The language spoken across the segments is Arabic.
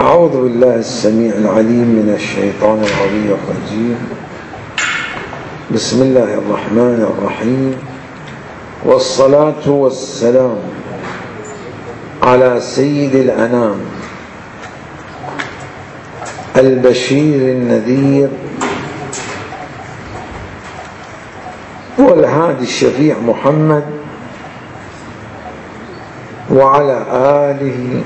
أعوذ بالله السميع العليم من الشيطان الرجيم. بسم الله الرحمن الرحيم، والصلاة والسلام على سيد الأنام البشير النذير والهادي الشفيع محمد وعلى آله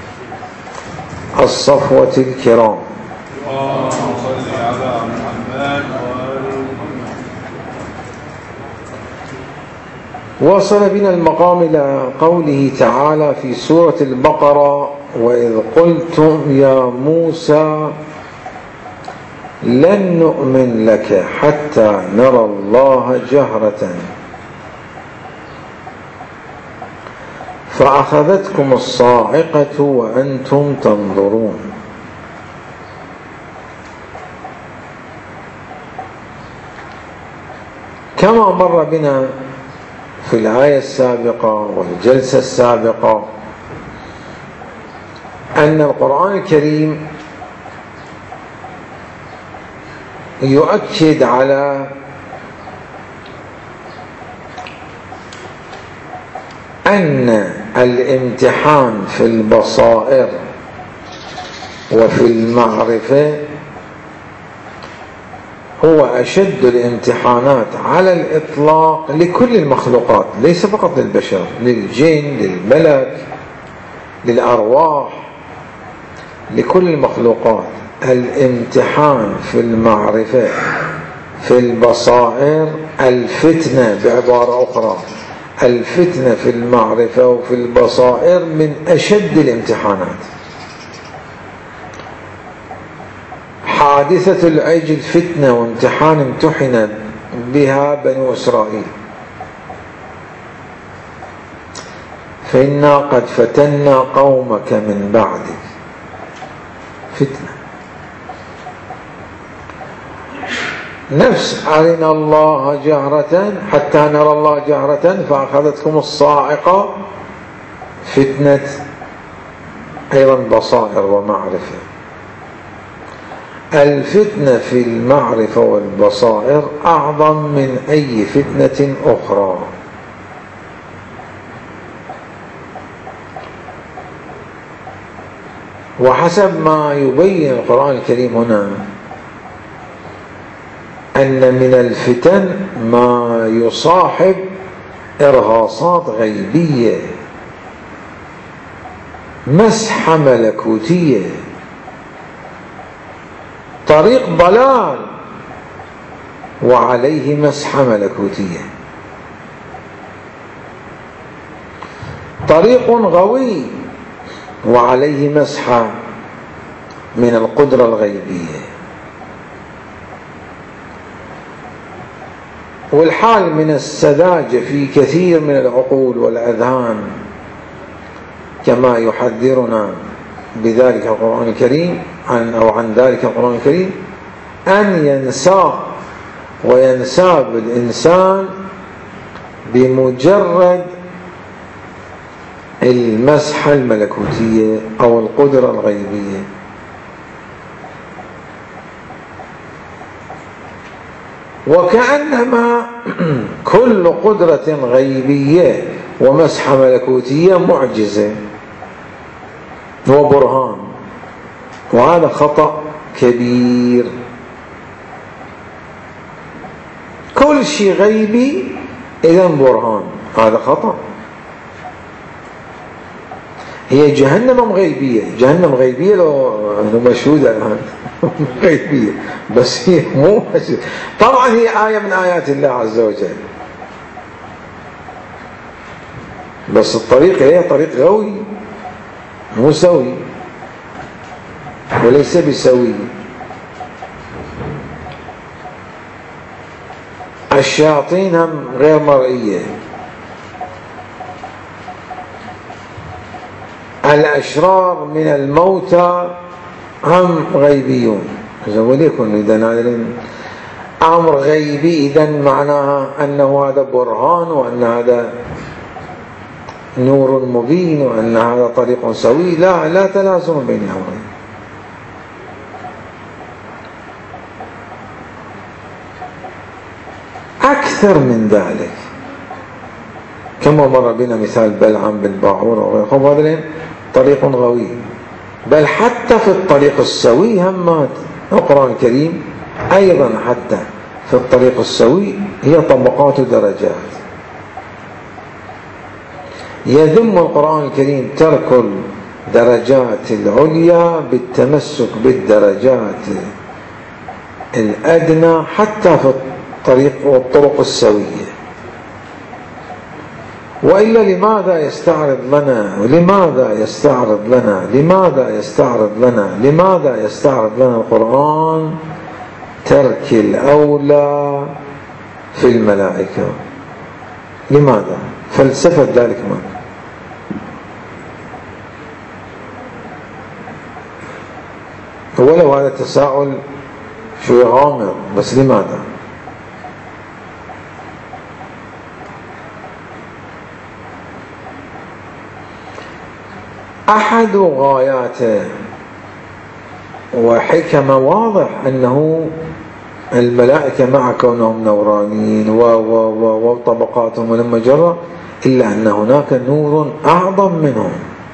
الصفوة الكرام. اللهم صل على محمد. وصل بنا المقام إلى قوله تعالى في سورة البقرة: وإذ قلتم يا موسى لن نؤمن لك حتى نرى الله جهرة فأخذتكم الصاعقة وأنتم تنظرون. كما مر بنا في الآية السابقة والجلسة السابقة أن القرآن الكريم يؤكد على أن الامتحان في البصائر وفي المعرفة هو أشد الامتحانات على الإطلاق لكل المخلوقات، ليس فقط للبشر، للجن، للملك، للأرواح، لكل المخلوقات. الامتحان في المعرفة في البصائر، الفتنة بعبارة أخرى، الفتنة في المعرفة وفي البصائر من أشد الامتحانات. حادثة العجل فتنة وامتحان امتحن بها بنو إسرائيل، فإنا قد فتنا قومك من بعدك، فتنة. نفس أرنا الله جهرة حتى نرى الله جهرة فأخذتكم الصاعقة، فتنة أيضا بصائر ومعرفة. الفتنة في المعرفة والبصائر أعظم من أي فتنة أخرى. وحسب ما يبين القرآن الكريم هنا أن من الفتن ما يصاحب إرهاصات غيبية، مسحة ملكوتية، طريق ضلال وعليه مسحة ملكوتية، طريق غوي وعليه مسحة من القدرة الغيبية. والحال من السذاجة في كثير من العقول والأذهان، كما يحذرنا بذلك القرآن الكريم عن ذلك القرآن الكريم، أن ينساق وينساب الإنسان بمجرد المسحة الملكوتية أو القدرة الغيبية. وكأنما كل قدرة غيبية ومسحة ملكوتية معجزة وبرهان، وهذا خطأ كبير. كل شيء غيبي إذن برهان، هذا خطأ. هي جهنم غيبية، جهنم غيبية لو مشهودة الآن غيبية، بس هي مو مشهودة. طبعا هي آية من آيات الله عز وجل، بس الطريق هي طريق غوي مو سوي وليس بسوي. الشياطين هم غير مرئية، الأشرار من الموتى هم غيبيون. وليكن إذن هذا أمر غيبي، إذن معناها أنه هذا برهان وأن هذا نور مبين وأن هذا طريق سوي. لا تلازم بين الأمرين. أكثر من ذلك، كما مر بنا مثال بلعام بن باعور وغيرهم، هذا طريق غوي. بل حتى في الطريق السوي همات القرآن الكريم أيضا، حتى في الطريق السوي هي طبقات ودرجات. يذم القرآن الكريم ترك الدرجات العليا بالتمسك بالدرجات الأدنى حتى في الطريق والطرق السوية. وإلا لماذا يستعرض لنا القرآن ترك الأولى في الملائكة؟ لماذا؟ فلسفة ذلك ما ولو هذا تساؤل شوي غامض، بس لماذا؟ أحد غاياته وحكمه واضح أنه الملائكة مع كونهم نورانيين وطبقاتهم ولما جرى، إلا أن هناك نور أعظم منهم.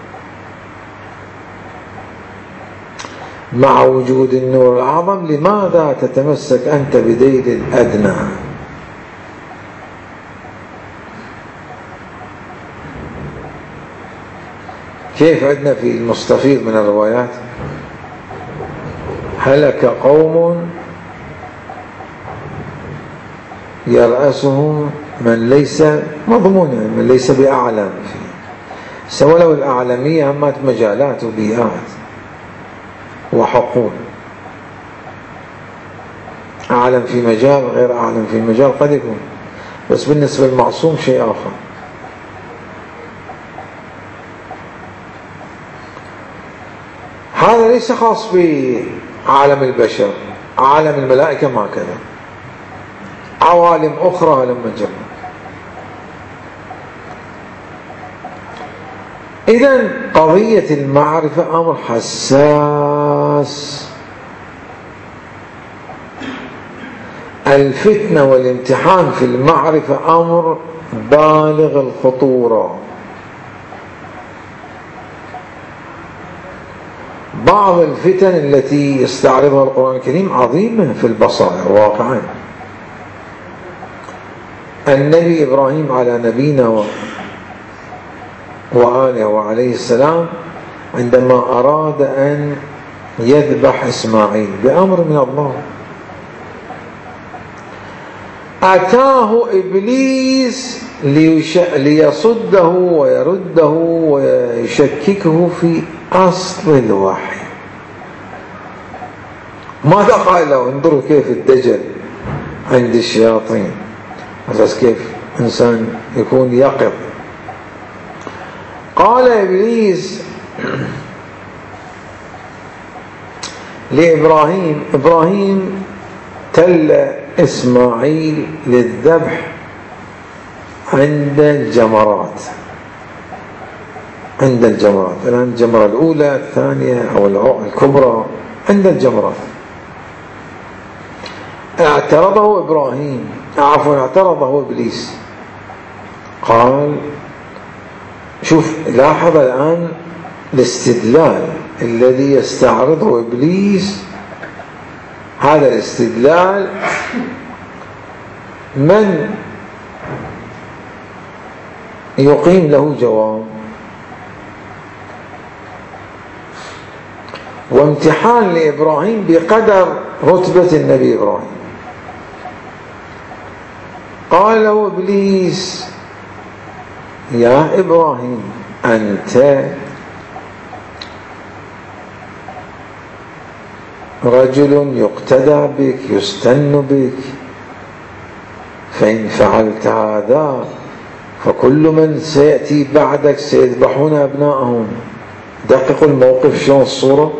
مع وجود النور الأعظم لماذا تتمسك أنت بديل الأدنى؟ كيف عندنا في المستفيض من الروايات هلك قوم يرأسهم من ليس مضمونا، من ليس بأعلم فيه، سواء لو الأعلمية همات مجالات وبيئات وحقول، أعلم في مجال غير أعلم في مجال قد يكون، بس بالنسبة للمعصوم شيء آخر. هذا ليس خاص بعالم البشر، عالم الملائكة ما كذا، عوالم أخرى لما جرى. إذن قضية المعرفة أمر حساس، الفتنة والامتحان في المعرفة أمر بالغ الخطورة. بعض الفتن التي يستعرضها القرآن الكريم عظيمة في البصائر واقعا. النبي إبراهيم على نبينا وآله وعليه السلام عندما أراد أن يذبح إسماعيل بأمر من الله، أتاه إبليس ليصده ويرده ويشككه في أصل الوحي. ماذا قال له؟ انظروا كيف الدجل عند الشياطين، أساس كيف إنسان يكون يقظ. قال إبليس لإبراهيم، إبراهيم تل إسماعيل للذبح عند الجمرات، الآن الجمرة الأولى الثانية أو الكبرى عند الجمرات. اعترضه إبليس، قال شوف لاحظ الآن الاستدلال الذي يستعرضه إبليس، هذا الاستدلال من يقيم له جواب وامتحان لإبراهيم بقدر رتبة النبي إبراهيم. قال له إبليس يا إبراهيم أنت رجل يقتدى بك يستن بك، فإن فعلت هذا فكل من سيأتي بعدك سيذبحون أبنائهم. دققوا الموقف شلون الصورة،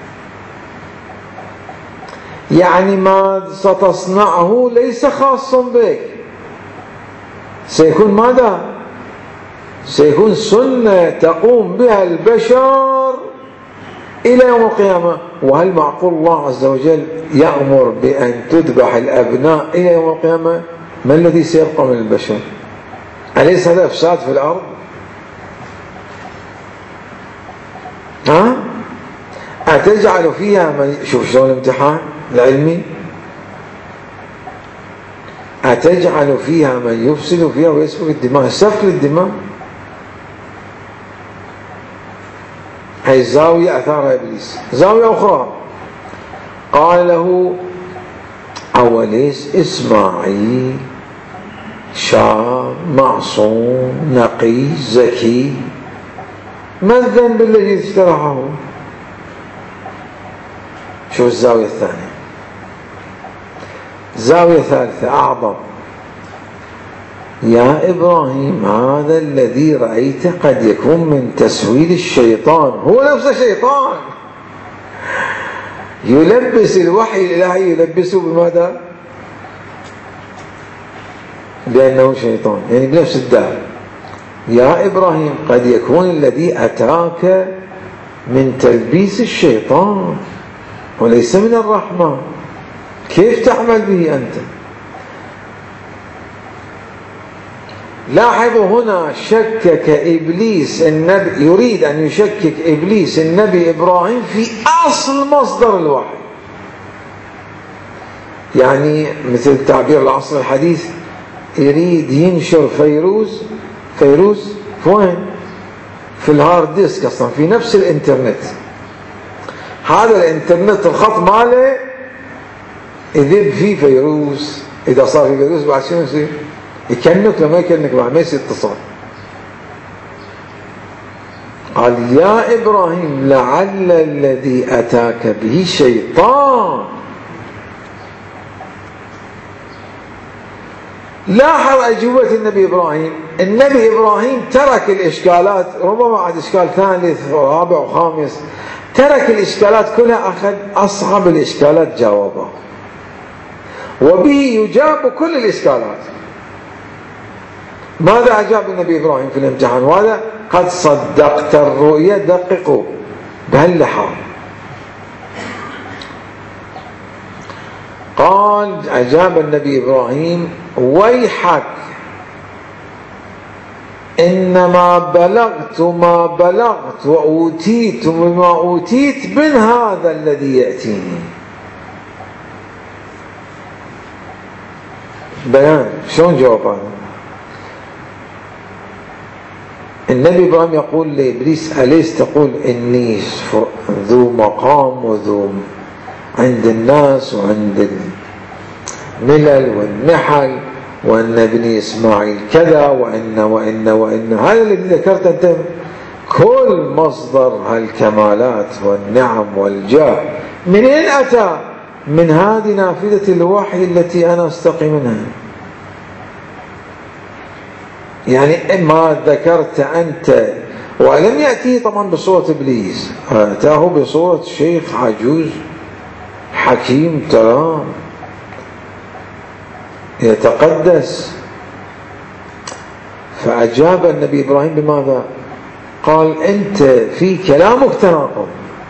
يعني ما ستصنعه ليس خاصا بك، سيكون ماذا؟ سيكون سنة تقوم بها البشر إلى يوم القيامة. وهل معقول الله عز وجل يأمر بأن تذبح الأبناء إلى يوم القيامة؟ ما الذي سيبقى من البشر؟ أليس هذا إفساد في الأرض؟ أتجعل فيها من شوف شلون الامتحان العلمي، أتجعل فيها من يفسد فيها ويسفك الدماء، سفك الدماء. هي الزاوية أثارها إبليس. زاوية أخرى قال له أوليس إسماعيل شاب معصوم نقي زكي، ما الذنب الذي اجترحه؟ شوف الزاوية الثانية. زاوية ثالثة أعظم، يا إبراهيم هذا الذي رأيته قد يكون من تسويل الشيطان، هو نفسه شيطان يلبس الوحي الإلهي، يلبسه بماذا؟ بأنه شيطان، يعني بنفس الدار. يا إبراهيم قد يكون الذي أتاك من تلبيس الشيطان وليس من الرحمن، كيف تعمل به أنت؟ لاحظوا هنا شكك إبليس النبي، يريد أن يشكك إبليس النبي إبراهيم في أصل مصدر الوحي. يعني مثل تعبير العصر الحديث يريد ينشر فيروز وين؟ في الهارد ديسك، أصلا في نفس الإنترنت. هذا الإنترنت الخط ماله يذب فيه فيروس، إذا صار في فيروس بعد شنو يصير؟ يكنك لما يكنك بعد ما يصير اتصال. قال يا إبراهيم لعل الذي أتاك به شيطان. لاحظ أجوبة النبي إبراهيم. النبي إبراهيم ترك الإشكالات، ربما عاد إشكال ثالث ورابع وخامس، ترك الإشكالات كلها، أخذ أصعب الإشكالات جاوبها، وبه يجاب كل الإشكالات. ماذا أجاب النبي إبراهيم في الامتحان؟ وهذا قد صدقت الرؤيا، دققوا بهاللحظة. قال أجاب النبي إبراهيم ويحك إنما بلغت ما بلغت وأوتيت بما أوتيت من هذا الذي يأتيني. بيان شلون جواب هذا؟ النبي إبراهيم يقول لإبليس أليس تقول إني ذو مقام وذو عند الناس وعند الملل والنحل، وأن ابني إسماعيل كذا، وإن هذا الذي ذكرت أنت كل مصدر هالكمالات والنعم والجاه منين أتى؟ من هذه نافذة الوحي التي أنا أستقي منها. يعني ما ذكرت أنت، ولم يأتيه طبعا بصورة إبليس، أتاه بصورة شيخ عجوز حكيم ترى يتقدس. فأجاب النبي إبراهيم بماذا؟ قال أنت في كلامك تناقض.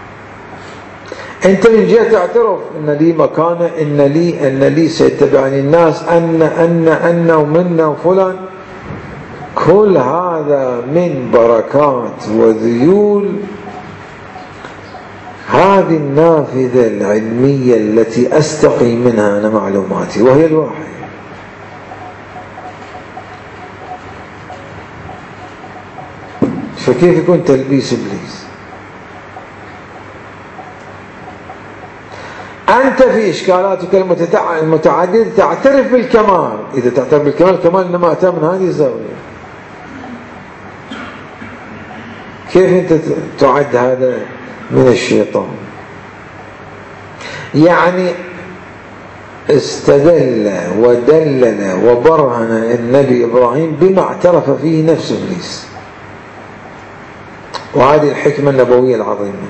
أنت من جهة تعترف أن لي مكانة، أن لي سيتبعني الناس، أن ومنا وفلان، كل هذا من بركات وذيول هذه النافذة العلمية التي أستقي منها أنا معلوماتي، وهي الوحي. فكيف يكون تلبيس إبليس؟ أنت في إشكالاتك المتعددة تعترف بالكمال. إذا تعترف بالكمال، الكمال إنما أتى من هذه الزاوية. كيف أنت تعد هذا من الشيطان؟ يعني استدل ودلل وبرهن النبي إبراهيم بما اعترف فيه نفس إبليس، وهذه الحكمة النبوية العظيمة.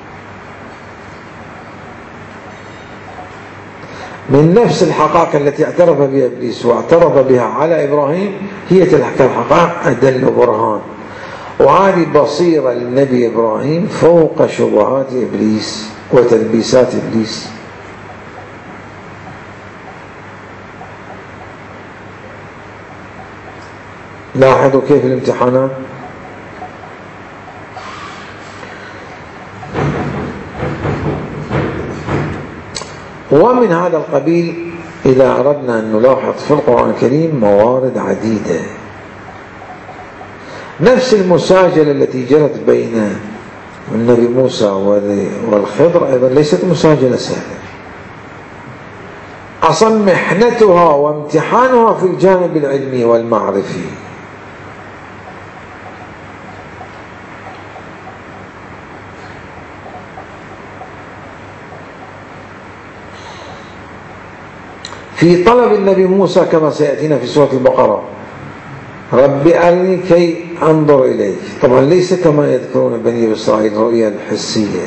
من نفس الحقائق التي اعترف بها إبليس واعترض بها على إبراهيم، هي تلك الحقائق أدل برهان، وهذه بصيرة للنبي إبراهيم فوق شبهات إبليس وتلبيسات إبليس. لاحظوا كيف الامتحانات. ومن هذا القبيل إذا أردنا أن نلاحظ في القرآن الكريم موارد عديدة. نفس المساجلة التي جرت بين النبي موسى والخضر أيضا ليست مساجلة سهلة، أصلا محنتها وامتحانها في الجانب العلمي والمعرفي. في طلب النبي موسى كما سيأتينا في سورة البقرة: رب أرني كي أنظر إليك. طبعا ليس كما يذكرون بني إسرائيل الرؤيا الحسية،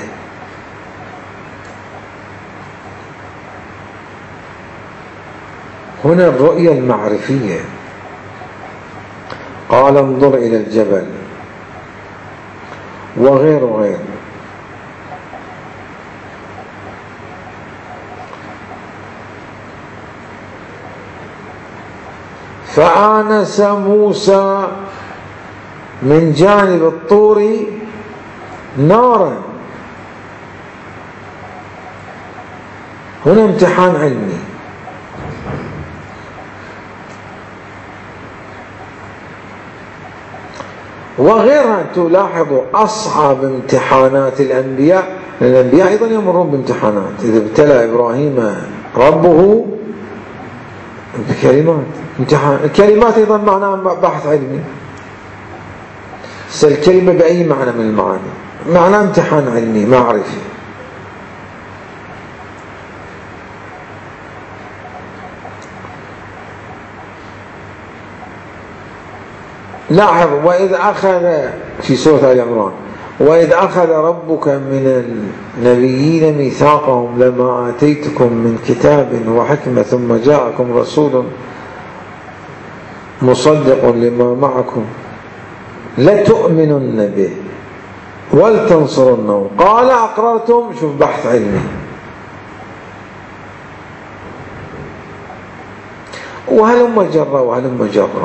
هنا الرؤيا المعرفية. قال انظر إلى الجبل وغير فآنس موسى من جانب الطور نارا. هنا امتحان علمي. وغيرها تلاحظوا أصعب امتحانات الأنبياء، الأنبياء أيضا يمرون بامتحانات. إذا ابتلى إبراهيم ربه بكلمات، امتحان الكلمات أيضا معناها بحث علمي. الكلمة بأي معنى من المعاني معناها امتحان علمي معرفي. لاحظ: وإذ أخذ في سورة آل عمران: وإذ أخذ ربك من النبيين ميثاقهم لما آتيتكم من كتاب وحكمة ثم جاءكم رسول مصدق لما معكم لتؤمنن به ولتنصرنه قال أقررتم. شوف بحث علمي. وهلم جرى.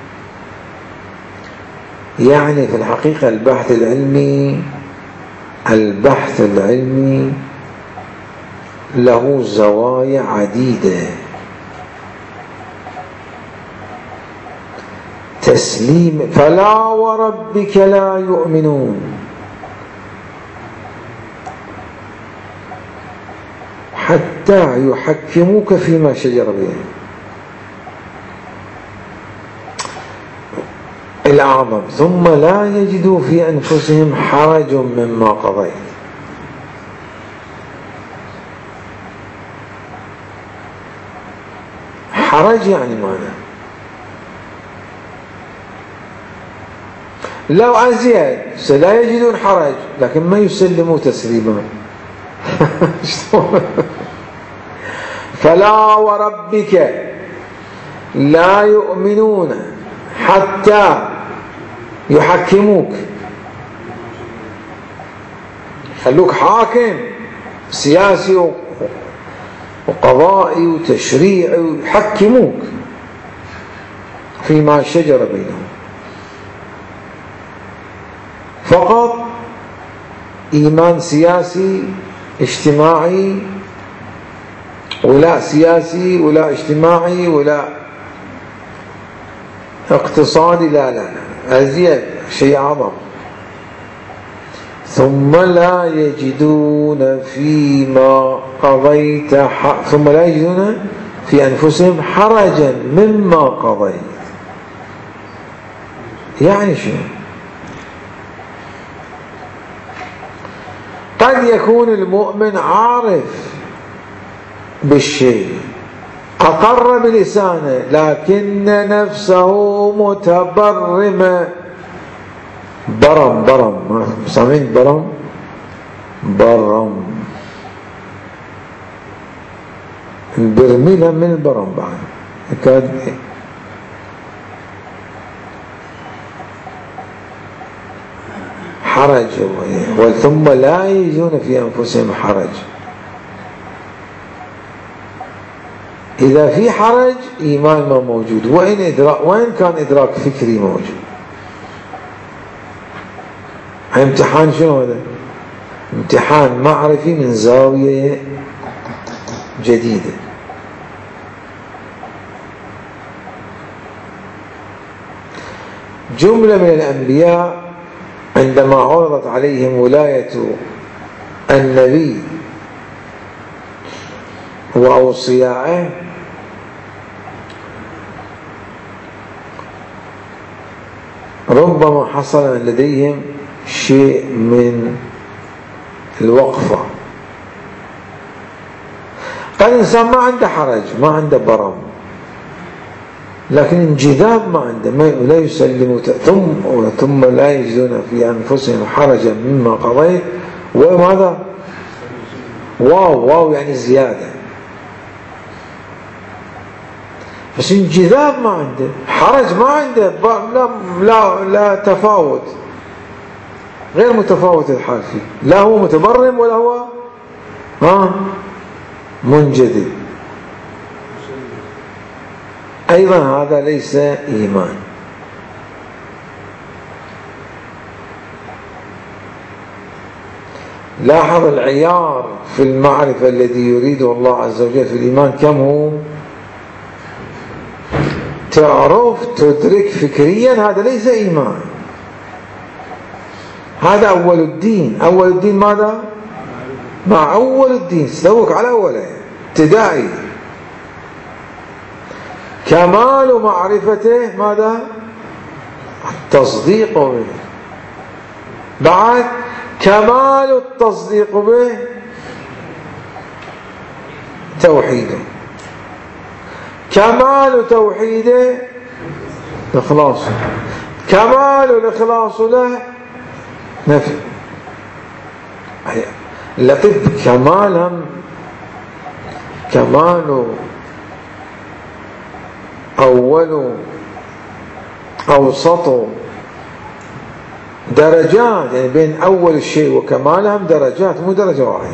يعني في الحقيقة البحث العلمي له زوايا عديدة. تسليم: فلا وربك لا يؤمنون حتى يحكموك فيما شجر بينهم. الأعظم: ثم لا يجدوا في أنفسهم حرج مما قضيت. حرج يعني ماذا؟ لو أزيد لا يجدون حرج لكن ما يسلموا تسليما. فلا وربك لا يؤمنون حتى يحكموك، خلوك حاكم سياسي وقضائي وتشريعي ويحكموك فيما شجر بينهم. فقط إيمان سياسي اجتماعي، ولا سياسي ولا اجتماعي ولا اقتصادي، لا أزيد شيء أعظم. ثم لا يجدون فيما قضيت ثم لا يجدون في أنفسهم حرجا مما قضيت. يعني شو؟ قد يكون المؤمن عارف بالشيء أقر بلسانه لكن نفسه متبرمة. برم سامعين؟ برم البرميلة من البرم بعد كاد. حرج ثم لا يجدون في أنفسهم حرج. إذا في حرج إيمان ما موجود، وإن كان إدراك فكري موجود. امتحان شنو هذا؟ امتحان معرفي من زاوية جديدة. جملة من الأنبياء عندما عرضت عليهم ولاية النبي وأوصيائه ربما حصل لديهم شيء من الوقفة. قد الإنسان ما عنده حرج، ما عنده برم، لكن انجذاب ما عنده، لا يسلم ثم لا يجدون في أنفسهم حرجا مما قضيت، وماذا؟ واو يعني زيادة. بس انجذاب ما عنده، حرج ما عنده، لا تفاوت، غير متفاوت الحال فيه، لا هو متبرم ولا هو منجذب. أيضا هذا ليس إيمان. لاحظ العيار في المعرفة الذي يريده الله عز وجل في الإيمان كم هو؟ تعرف تدرك فكريا، هذا ليس إيمان، هذا أول الدين. أول الدين ماذا؟ مع أول الدين استوك على أوله ابتدائي. كمال معرفته ماذا؟ التصديق به. بعد كمال التصديق به توحيده. كمال توحيده إخلاصه. كمال الإخلاص له نفي. لطيف كمال أول أوسط درجات، يعني بين أول الشيء وكمالهم درجات، مو درجة واحدة.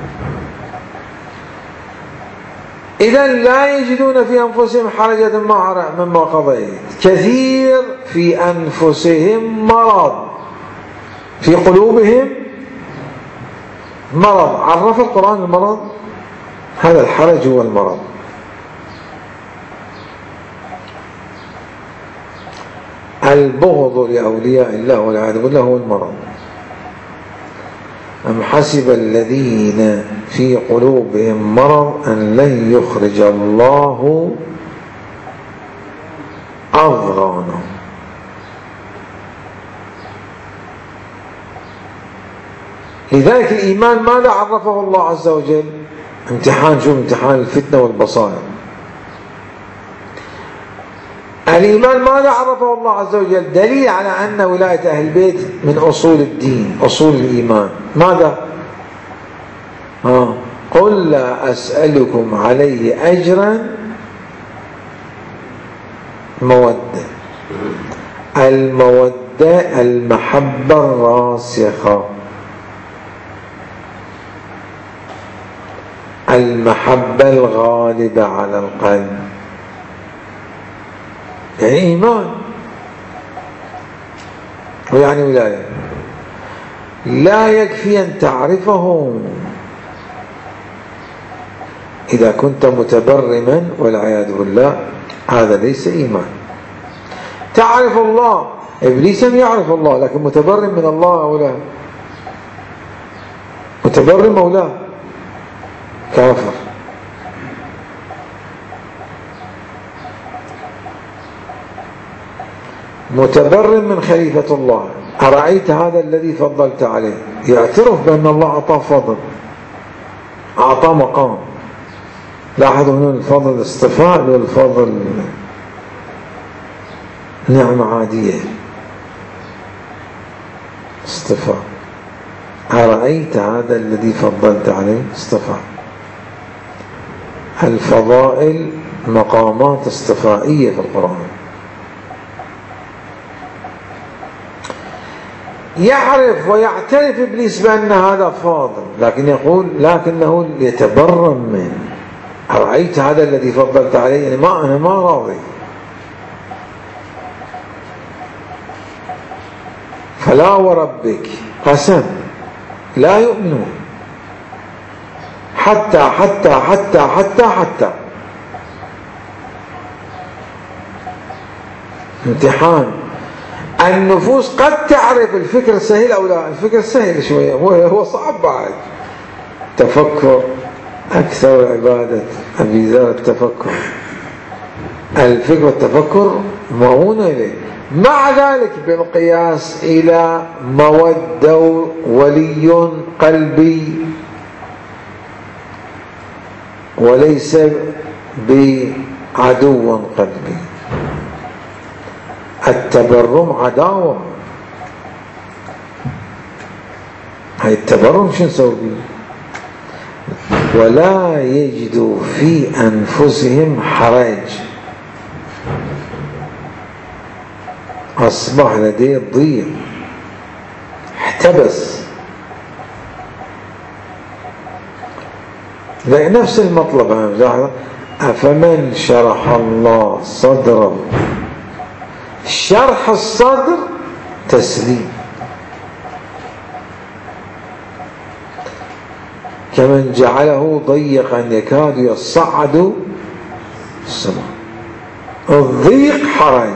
إذا لا يجدون في أنفسهم حرجة مما قضيت. كثير في أنفسهم مرض، في قلوبهم مرض. عرف القرآن المرض، هذا الحرج هو المرض. البغض لأولياء الله والعياذ بالله هو المرض. أم حسب الذين في قلوبهم مرض أن لن يخرج الله أضغانهم. لذلك الإيمان ماذا عرفه الله عز وجل؟ امتحان، شو امتحان الفتنة والبصائر. الإيمان ماذا عرفه الله عز وجل؟ دليل على أن ولاية أهل البيت من أصول الدين، أصول الإيمان. ماذا؟ قل لا أسألكم عليه أجرا مودة. المودة المحبة الراسخة، المحبة الغالبة على القلب، يعني إيمان ويعني ولاية. لا يكفي أن تعرفه إذا كنت متبرما والعياذ بالله، هذا ليس إيمان. تعرف الله، إبليس يعرف الله لكن متبرم من الله أو لا؟ متبرم أو لا؟ كافر. متبرم من خليفة الله. أرأيت هذا الذي فضلت عليه؟ يعترف بأن الله أعطاه فضل، أعطاه مقام. لاحظوا هنا الفضل اصطفاء والفضل نعمة عادية، اصطفاء. أرأيت هذا الذي فضلت عليه؟ اصطفاء. الفضائل مقامات اصطفائية في القرآن. يعرف ويعترف إبليس بأن هذا فاضل، لكن يقول لكنه يتبرم منه. أرأيت هذا الذي فضلت عليه؟ يعني أنا ما راضي. فلا وربك قسم لا يؤمنون حتى حتى حتى حتى حتى امتحان. النفوس قد تعرف الفكر سهل أو لا. الفكر سهل شوية، هو صعب بعد. تفكر أكثر عبادة أبي ذر التفكر. الفكر والتفكر معون إليه. مع ذلك بالقياس إلى مودة ولي قلبي وليس بعدو قلبي. التبرم عداوة. هاي التبرم شو نسوي بيه؟ ولا يجدوا في أنفسهم حرج. أصبح لديه ضيق، احتبس. نفس المطلب. أفمن شرح الله صدره. شرح الصدر تسليم. كمن جعله ضيقا يكاد يصعد السماء. الضيق حرج،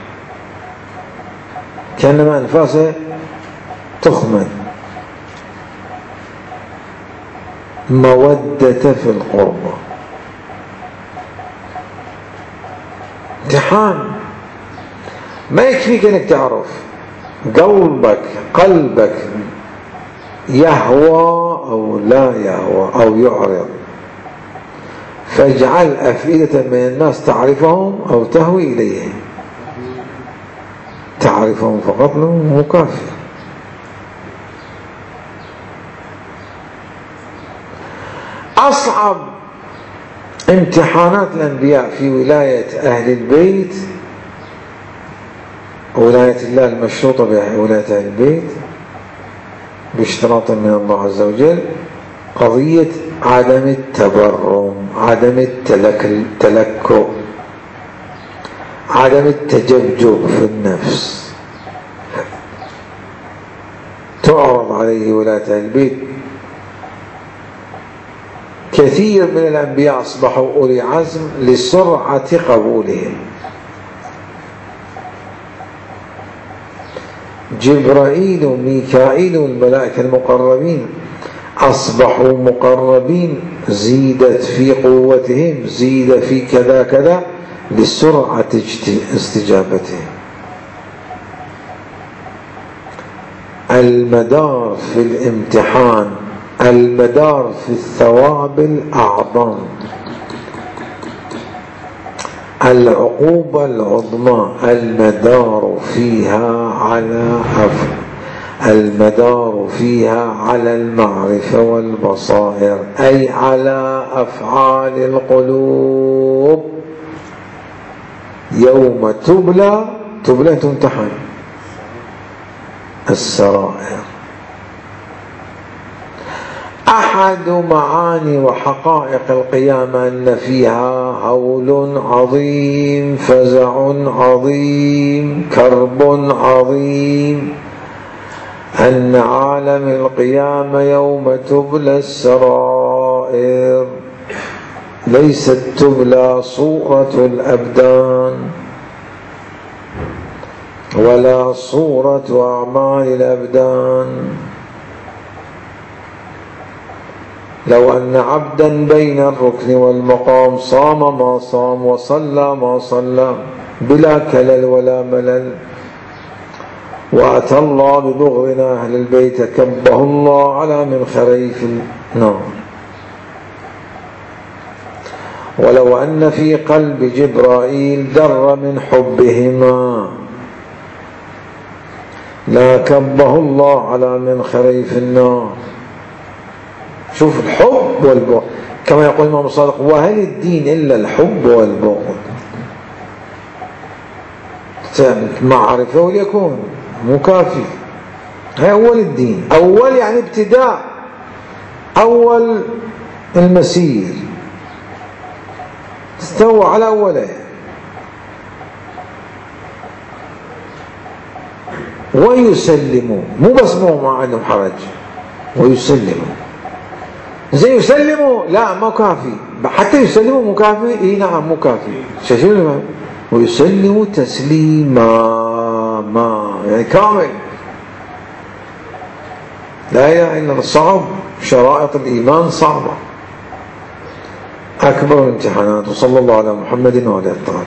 كأنما أنفاسه تخمد. مودة في القربة. امتحان. ما يكفيك انك تعرف قلبك يهوى او لا يهوى او يعرض، فاجعل أفئدة من الناس تعرفهم او تهوي اليهم. تعرفهم فقط مو كافي. أصعب امتحانات الأنبياء في ولاية أهل البيت، ولاية الله المشروطة بولاية أهل البيت باشتراط من الله عز وجل، قضية عدم التبرم، عدم التلكؤ، عدم التجبجب في النفس. تعرض عليه ولاية أهل البيت. كثير من الأنبياء أصبحوا أولي عزم لسرعة قبولهم. جبرائيل وميكائيل والملائكة المقربين أصبحوا مقربين، زيدت في قوتهم، زيد في كذا كذا لسرعة استجابتهم. المدار في الامتحان، المدار في الثواب الأعظم، العقوبة العظمى، المدار فيها على المعرفة والبصائر، أي على أفعال القلوب. يوم تبلى تمتحن السرائر. أحد معاني وحقائق القيامة أن فيها هول عظيم، فزع عظيم، كرب عظيم. أن عالم القيامة يوم تبلى السرائر ليست تبلى صورة الأبدان ولا صورة أعمال الأبدان. لو أن عبدا بين الركن والمقام صام ما صام وصلى ما صلى بلا كلل ولا ملل، وأتى الله ببغضنا أهل البيت كبه الله على منخريه في النار. ولو أن في قلب جبرائيل در من حبهما لا كبه الله على منخريه في النار. شوف الحب والبغض، كما يقول الإمام الصادق: وهل الدين إلا الحب والبغض؟ معرفة وليكون مو كافي. هي أول الدين، أول يعني ابتداء، أول المسير. استووا على أوله ويسلموا، مو بس مو عندهم حرج، ويسلموا. زي يسلموا لا مو كافي، حتى يسلموا مو كافي. اي نعم مو كافي. شو ويسلموا تسليما، ما يعني كامل. لا اله الا الله. صعب، شرائط الايمان صعبه، اكبر الامتحانات. وصلى الله على محمد وعلى اله الطاهرين.